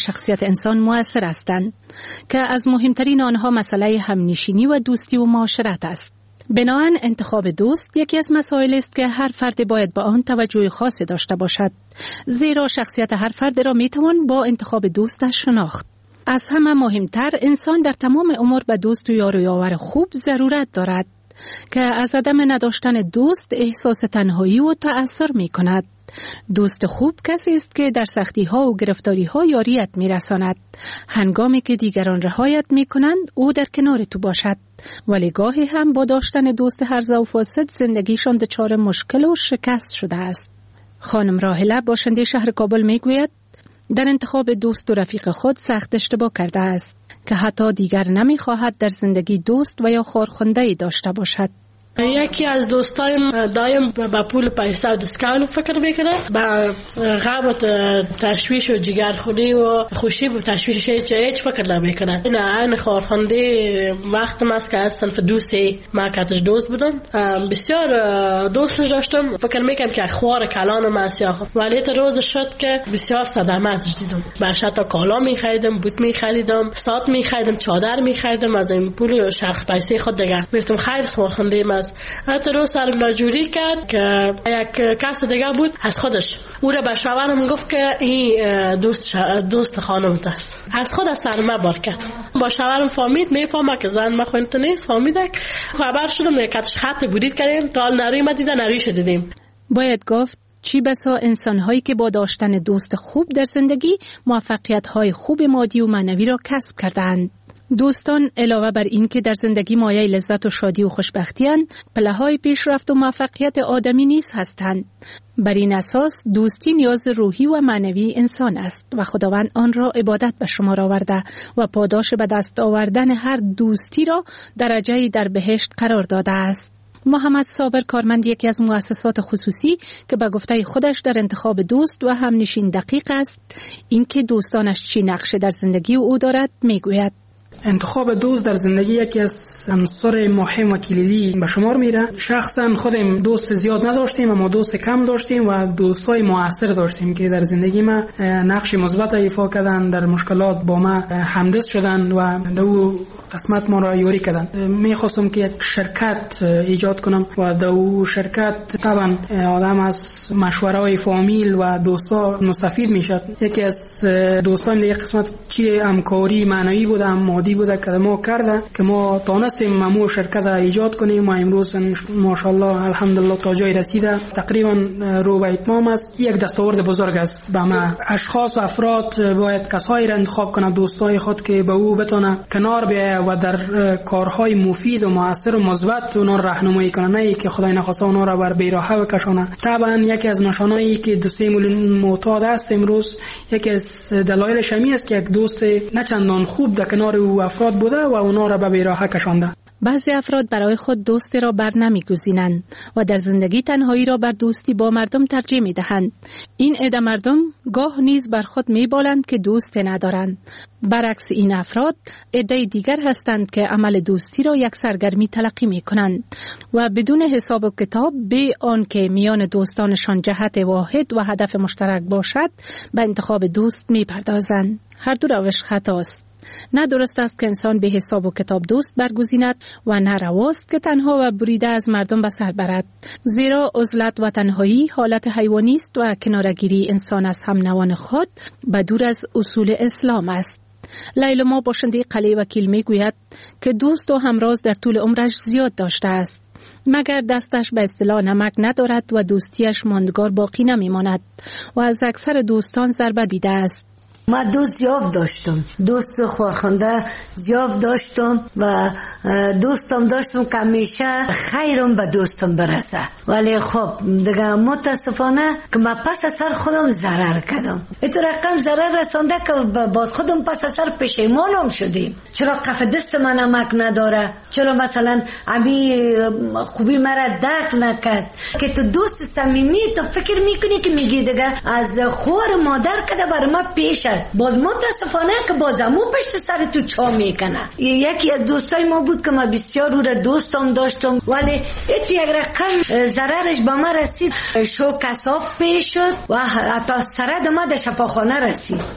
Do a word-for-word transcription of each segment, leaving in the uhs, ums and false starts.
شخصیت انسان مؤثر هستند که از مهمترین آنها مسئله همنشینی و دوستی و معاشرت است. بنابراین انتخاب دوست یکی از مسائل است که هر فرد باید به آن توجه خاصی داشته باشد، زیرا شخصیت هر فرد را میتوان با انتخاب دوستش شناخت. از همه مهمتر انسان در تمام امور به دوست و یار و یاور خوب ضرورت دارد که از عدم نداشتن دوست احساس تنهایی و تأثیر می کند. دوست خوب کسی است که در سختی ها و گرفتاری ها یاریت می رساند. هنگامی که دیگران رهایت می کنند او در کنار تو باشد، ولی گاهی هم با داشتن دوست هرزه و فاسد زندگیشان دچار مشکل و شکست شده است. خانم راحله باشنده شهر کابل می گوید در انتخاب دوست و رفیق خود سخت اشتباه کرده است که حتی دیگر نمی خواهد در زندگی دوست و یا خارخوانده داشته باشد. یکی از دوستایم دایم با پول پیسه و دسکاون فکر میکنه، با غم و تشویش و جگرخونی و خوشی و تشویش هیچ هیچ فکر نمیکنه. این این خارخوانده وقت ماست که از صنف دوستی ما کاتش دوست بودم، بسیار دوستش داشتم. فکر میکنم که خوار کلانم است، ولی تا روز شد که بسیار صدمه ازش دیدم. برش حتی کالا میخریدم، بوت میخریدم، ساعت میخریدم، چادر میخریدم، از این پول شخص پیسه خود دیگه میرفتم خیر خارخوانده است. حتی رو سرم ناجوری کرد که یک کس دیگه بود از خودش او را به شوهرم گفت که این دوست دوست خانمت است. از خود از سرم بار کرد. با شوهرم فهمید، میفهمه که زن ما خونت نیست، فهمیده. خبر شدم کاتش خط بودید کردیم تا نری ما دیدن نری شدیم. باید گفت چی بسا انسان‌هایی که با داشتن دوست خوب در زندگی موفقیت‌های خوب مادی و معنوی را کسب کردند. دوستان علاوه بر این که در زندگی مایه لذت و شادی و خوشبختی اند، پله‌های پیشرفت و موفقیت آدمی نیز هستند. بر این اساس دوستی نیاز روحی و معنوی انسان است و خداوند آن را عبادت به شمار آورده و پاداش به دست آوردن هر دوستی را درجه‌ای در بهشت قرار داده است. محمد صابر کارمند یکی از مؤسسات خصوصی که به گفته خودش در انتخاب دوست و همنشین دقیق است، اینکه دوستانش چی نقشه در زندگی او دارد میگوید. انتخاب دوست در زندگی یکی از عناصر مهم و کلیدی به شمار میره. شخصا خودم دوست زیاد نداشتیم اما دوست کم داشتیم و دوستای موثر داشتیم که در زندگی ما نقش مثبت ایفا کردن، در مشکلات با ما همدست شدن و دو قسمت ما را یاری کردن. میخواستم که یک شرکت ایجاد کنم و دو شرکت طبعا آدم از مشوره‌های فامیل و دوستا مستفید میشد. یکی از دوستان در قسمت چی همکاری معنوی بود، مادی بوده که ما کرده که ما تونستیم مامو شرکت ایجاد کنیم و امروز ماشاءالله الحمدلله تا جای رسیده تقریبا رو به اتمام است. یک دستاورد بزرگ است. به ما اشخاص و افراد باید کسایی را انتخاب کنه، دوستای خود که به او بتونه کنار بیاید و در کارهای مفید و موثر و مثبت اونا راهنمایی کنه، نه که خدای نخواسته اونا را بر بیراهه بکشونه. طبعا یکی از نشانه‌ای که دو میلیون معتاد است امروز، یکی از دلایلش همین است که یک دوست نه چندان خوب در کنار او افراد بوده و اونا را به بیراهه کشانده. بعضی افراد برای خود دوستی را بر نمی‌گزینند و در زندگی تنهایی را بر دوستی با مردم ترجیح می‌دهند. این عده مردم گاه نیز بر خود می‌بالند که دوست ندارند. برعکس این افراد عده دیگر هستند که عمل دوستی را یک سرگرمی تلقی می‌کنند و بدون حساب و کتاب به آن که میان دوستانشان جهت واحد و هدف مشترک باشد به انتخاب دوست می‌پردازند. هر دو روش خطاست. نه درست است که انسان به حساب و کتاب دوست برگزیند و نه رواست که تنها و بریده از مردم به سر برد، زیرا عزلت و تنهایی حالت حیوانی است و کنارگیری انسان از هم نوان خود به دور از اصول اسلام است. لیلما باشنده قلعه وکیل می گوید که دوست و همراز در طول عمرش زیاد داشته است، مگر دستش به اصطلاح نمک ندارد و دوستیش ماندگار باقی نمی ماند و از اکثر دوستان ضربه دیده است. ما دوست زیاد داشتم، دوست خورخنده زیاد داشتم و دوستم داشتم که همیشه خیرم به دوستم برسه، ولی خب دیگه متاسفانه که من پس سر خودم ضرر کردم. اینطور رقم ضرر رسانده که باز خودم پس سر پشیمانم شدیم. چرا کف دست من نمک نداره؟ چرا مثلا امی خوبی مرا درک نکرد؟ که تو دوست صمیمی تو فکر میکنی که میگی دیگه از خور مادر کده بر ما پیش است، باز متاسفانه که بازمو پشت سر تو چا میکنه. یکی از دوستای ما بود که ما بسیار او را دوستم داشتم، ولی ایت یک رقم ضررش به ما رسید، شو کساب پیش شد و حتی سرد ما در شفاخانه رسید.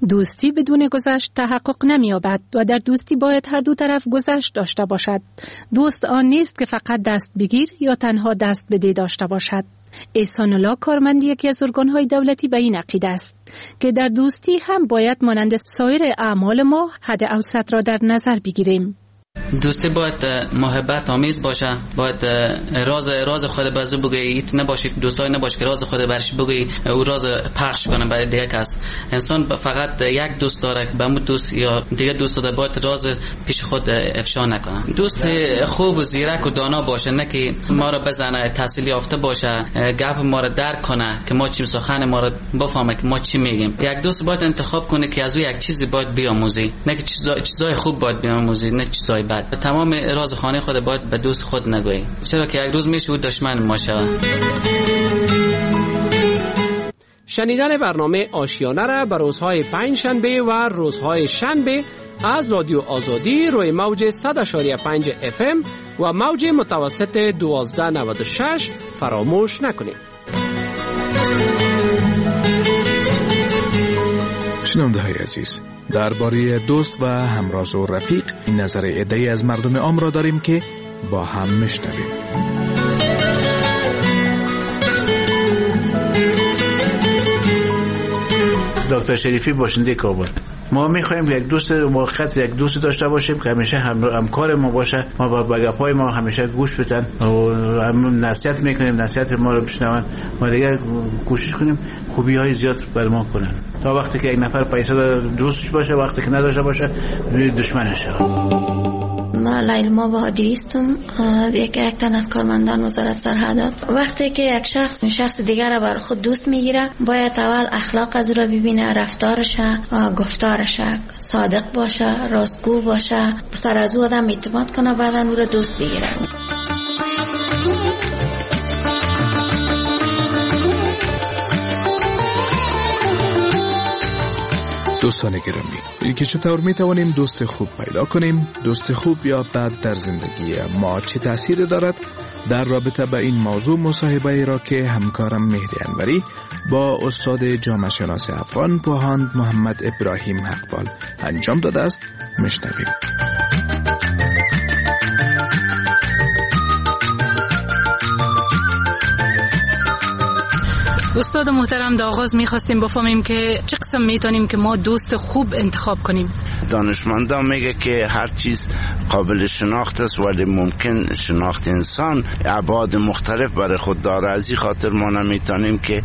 دوستی بدون گذشت تحقق نمی‌یابد و در دوستی باید هر دو طرف گذشت داشته باشد. دوست آن نیست که فقط دست بگیر یا تنها دست بده داشته باشد. احسان الله کارمند یکی از ارگان‌های دولتی به این عقیده است که در دوستی هم باید مانند سایر اعمال ما حد اوسط را در نظر بگیریم. دوستی باید محبت آمیز باشه، باید راز راز خود بازو بگی، نباشید دوستای نباشه که راز خود برش بگی او راز پخش کنه برای دیگه کس. انسان فقط یک دوست داره که به اون دوست یا دیگه دوست داره باید راز پیش خود افشا نکنه. دوست خوب و زیرک و دانا باشه، نه که ما را بزنه، تحصیل یافته باشه، گپ ما را درک کنه که ما چی سخن ما را بفهمه که ما چی میگیم. یک دوست باید انتخاب کنه که از او یک چیزی باید بیاموزی، نه که چیزای چیزای خوب باید بیاموزی، نه چیزای بد. تمام راز خانه خود باید به دوست خود نگویی، چرا که یک روز میشه او دشمن ما شود. شنیدن برنامه آشیانه را به روزهای پنج شنبه و روزهای شنبه از رادیو آزادی روی موج صد و پنج اف ام و موج متوسط دوازده نود و شش فراموش نکنید. شنونده های عزیز، درباره دوست و همراز و رفیق نظر عده‌ای از مردم عام را داریم که با هم میشنویم. دکتر شریفی باشنده کابل. ما میخوایم یک دوست موقت یک دوست داشته باشیم که همیشه هم همکار ما باشه، ما با بگپای ما همیشه گوش بدن و هم نصیحت میکنیم، نصیحت ما رو بشنون، ما دیگه کوشش کنیم خوبی های زیاد بر ما کنن تا وقتی که یک نفر پیسه دوستش باشه، وقتی که نداشته باشه دشمنش شه. ما لیلما بهادری هستم، یک یک تن از کارمندان وزارت سرحدات. وقتی که یک شخص شخص دیگر را بر خود دوست میگیره، باید اول اخلاق از او را ببینه، رفتارش، گفتارش، صادق باشه، راستگو باشه، سر از او آدم اعتماد کنه، بعدا او را دوست بگیره. دوستان گرامی، که چطور می توانیم دوست خوب پیدا کنیم؟ دوست خوب یا بد در زندگی ما چه تأثیر دارد؟ در رابطه با این موضوع مصاحبه را که همکارم مهری انوری با استاد جامعه شناس افغان پوهاند محمد ابراهیم حقبال انجام داده است میشنویم. استاد محترم، در آغاز میخواستیم بفهمیم که چه قسم میتونیم که ما دوست خوب انتخاب کنیم. دانشمندان میگه که هر چیز قابل شناخت است ولی ممکن شناخت انسان ابعاد مختلف برای خود داره. از این خاطر ما نمیتونیم که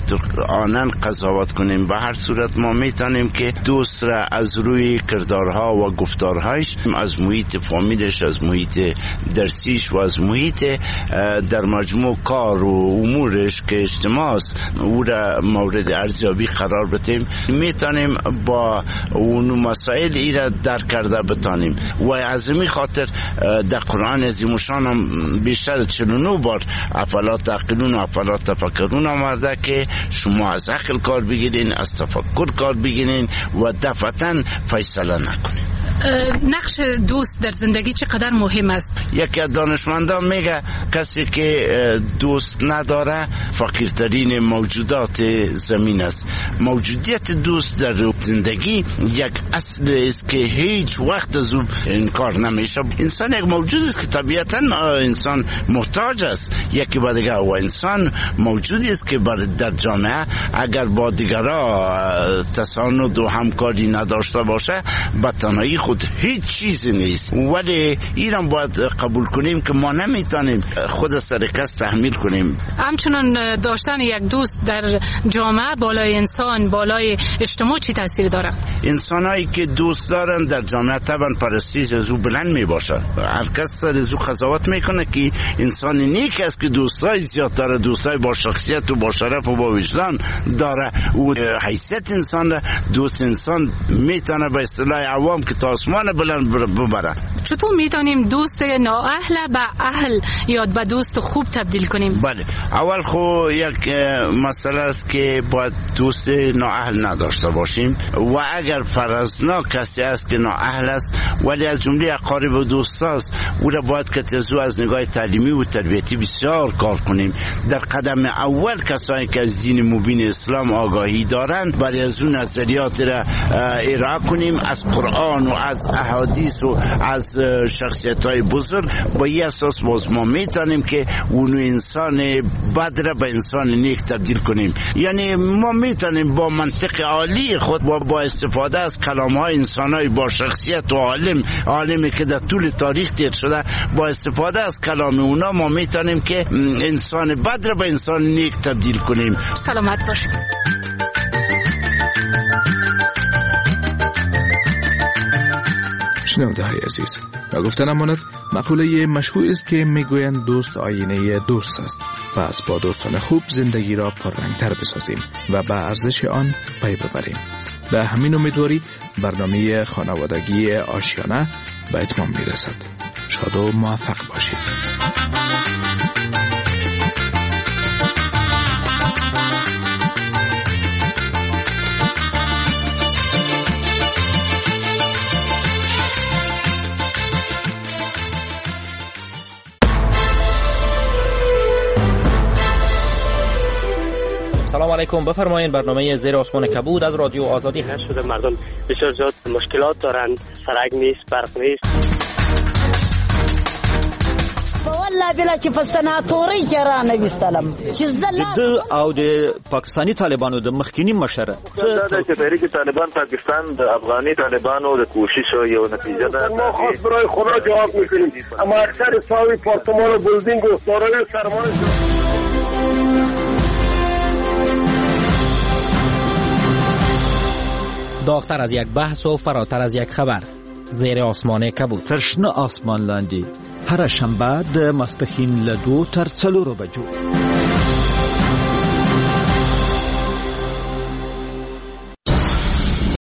آنن قضاوت کنیم. به هر صورت ما میتونیم که دوست را از روی کردارها و گفتارهایش، از محیط فامیلش، از محیط درسیش و از محیط در مجموع کار و امورش که اجتماع است او را مورد ارزیابی قرار بدیم. میتونیم با اون مسائل ای را درک کرده بتانیم و از این خاطر در قرآن عظیم الشان هم بیشتر چهل و نه بار افلا تعقلون و افلا تفکرون آمده که شما از عقل کار بگیرین، از تفکر کار بگیرین و دفعتاً فیصله نکنین. نقش دوست در زندگی چقدر مهم است؟ یکی از دانشمندان میگه کسی که دوست نداره فقیرترین موجودات زمین است. موجودیت دوست در زندگی یک اصل است که هیچ وقت از اون انکار نمیشه. انسان یک موجود است که طبیعتا انسان محتاج است یکی با دیگر و انسان موجودی است که در جامعه اگر با دیگرها تساند و همکاری نداشته باشه به تنهایی خود هیچ چیزی نیست. ولی ایران باید قبول کنیم که ما نمیتونیم خود سر کس تحمیل کنیم. همچنان داشتن یک دوست در جامعه بالای انسان، بالای اجتماع چی تاثیر داره؟ انسانایی که دوست دارن در جامعه طبعا پرستیژ از او بلند می باشه. هر کس سر از او قضاوت میکنه که انسان نیک است که دوستای زیاد داره، دوستای با شخصیت و با شرف و با وجدان داره. او حیثیت انسان را دوست انسان میتونه به اصطلاح عوام که تا آسمان بلند ببره. چطور میتونیم دوست نااهل به اهل یا به دوست خوب تبدیل کنیم؟ بله، اول خو یک مسئله است که باید دوست نااهل نداشته باشیم و اگر فرضنا کسی است که نااهل است ولی از جمله اقارب و دوست است، او را باید که تزو از نگاه تعلیمی و تربیتی بسیار کار کنیم. در قدم اول کسانی که از دین مبین اسلام آگاهی دارند برای از اون نظریات را ارائه کنیم از قرآن و از احادیث و از شخصیت های بزرگ. با این اساس باز ما میتونیم که اونو انسان بد را به انسان نیک تبدیل کنیم. یعنی ما میتونیم با منطق عالی خود با, با استفاده از کلام های انسان های با شخصیت و عالم عالمی که در طول تاریخ تیر شده، با استفاده از کلام اونا ما میتونیم که انسان بد را به انسان نیک تبدیل کنیم. سلامت باشید. شنونده های عزیز، و گفتن امانت مقوله مشهور است که میگویند دوست آینه دوست است. پس با دوستان خوب زندگی را پررنگتر بسازیم و به ارزش آن پی ببریم. به همین امیدواری برنامه خانوادگی آشیانه به اتمام میرسد. شاد و موفق باشید. سلام علیکم، بفرمایید. برنامه زیر آسمان کبود از رادیو آزادی هست. شده مردم بسیار زیاد مشکلات دارند، سرک نیست، برق نیست. والله بلا چې په سناتوري کې را نه وستلم چې زله او د پاکستانی طالبانو د مخکینی مشره دا چې تحریک طالبان پاکستان د افغاني طالبانو د کوششو یو نتیجه ده. ما خاص برای خدا جواب میکنیم، اما اکثر ساوی پارتمان و بلدینگ و سارای سرمایه داغتر از یک بحث و فراتر از یک خبر. زیر آسمان کبود. ترشنه آسمان لاندی. هر شنبه د ماسپښین له دوه تر څلورو بجو.